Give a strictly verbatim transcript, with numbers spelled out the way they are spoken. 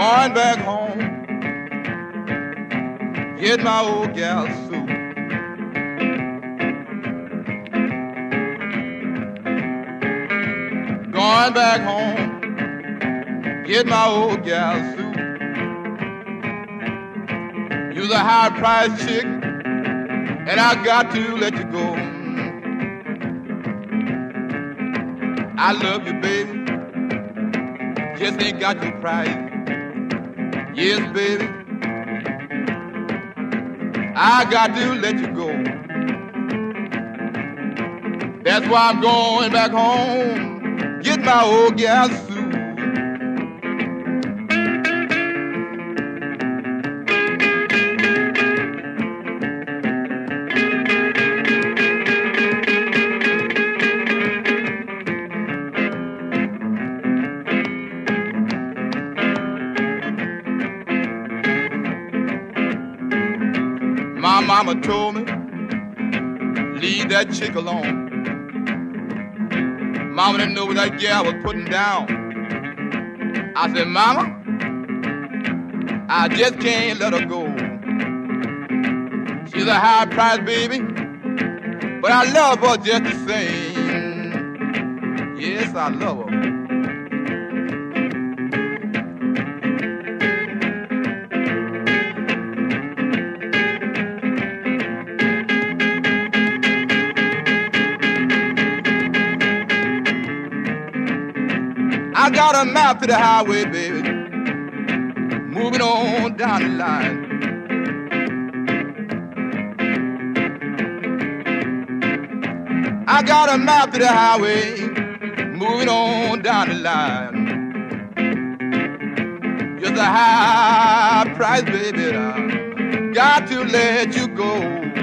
Going back home, get my old gal Sue. Going back home, get my old gal Sue. You're a high-priced chick, and I got to let you go. I love you, baby, just ain't got your price. Yes, baby, I got to let you go. That's why I'm going back home, get my old gal Sue. My mama told me, leave that chick alone. Mama didn't know what that gal was putting down. I said, Mama, I just can't let her go. She's a high price baby, but I love her just the same. Yes, I love her. I got a map to the highway, baby, moving on down the line. I got a map to the highway, moving on down the line. You're the high price, baby, I got to let you go.